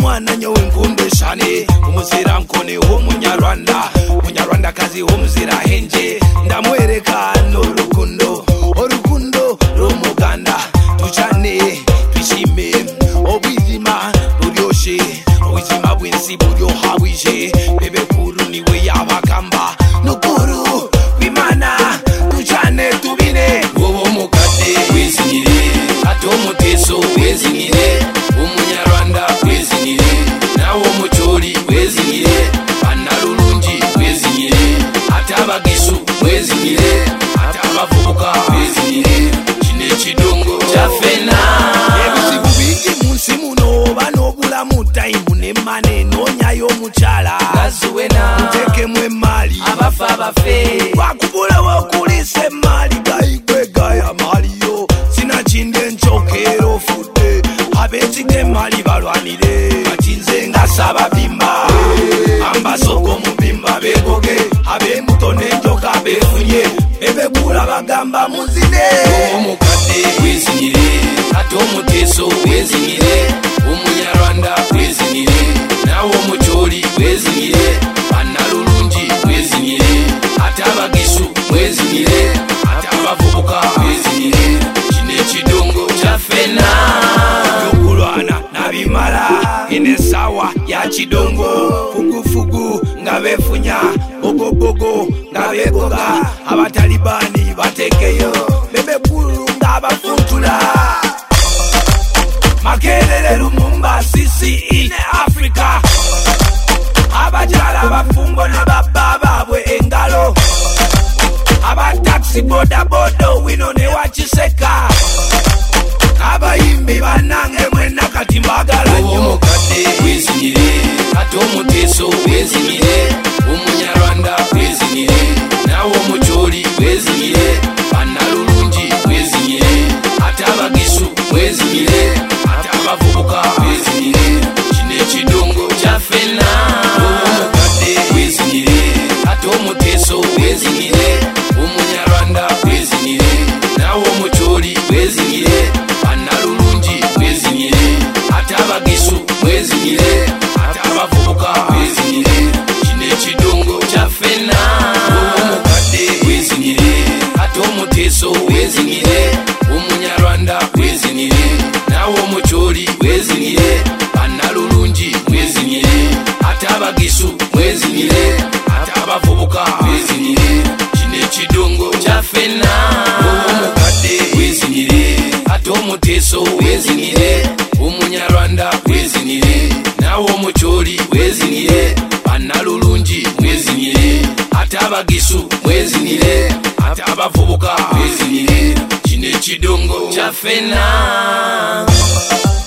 mwana nyowe nkundeshane umuzira nkone w'umunyarwanda munyarwandakazi w'umuzira henje ndamwereka n'urukundo urukundo rumuganda tucane twishime ubuzima buryoshe ubuzima bw'insi buryoha bwije bebe kuru niwe yabagamba nukuru bimana tucane tubine wowe mukade wizinire atomuteso wizinire umunyarwanda wizinire nawo muchori wizinire banarulungi wizinire atabagishu wizinire atabavubuka wizinire kine kidongo chafena ebizibu bingi munsi muno banobulamu time ne mane nonyayo muchala gazuwena muteke mwe mali abafa bafe wakubula wakulise mali gaigwe gaya maliyo sina chinde nchokero fude abetike mali balwanire machinze ngasaba bimba ambasoko mubimba begoge abe mutone njoka befunye ebekula bagamba muzine omukade wizinire atomuteso wizinire umunyarwanda wizinire nawo muchori wizinire banarulungi wizinire atabagishu wizinire atabavubuka wizinire kine kidongo chafena yokulwana nabimala ine sawa ya kidongo fugufugu ngabefunya bogobogo ngabegoga abatalibani batekeyo bebekulu ngabafuntula makelele lumumba sisi ine Afrika abajala bafungo ne baba babwe engalo abataxi boda bodo wino ne wachiseka abayimbi banange mwena kati mbagala nyo omukade wizinire atomuteso wizinire umunyarwanda wizinire nawo muchori wizinire banarulungi wizinire atabagishu wizinire atabavubuka wizinire kine kidongo chafena omukade wizinire atomuteso wizinire umunyarwanda wizinire nawo muchori wizinire banarulungi wizinire atabagishu wizinire atabavubuka wizinire kine kidongo chafena omukade wizinire atomuteso wizinire umunyarwanda wizinire nawo muchori wizinire banarulungi wizinire atabagishu wizinire atabavubuka wizinire kine kidongo chafena omukade wizinire atomuteso wizinire umunyarwanda wizinire nawo muchori wizinire banarulungi wizinire atabagishu wizinire atabavubuka wizinire kine kidongo chafena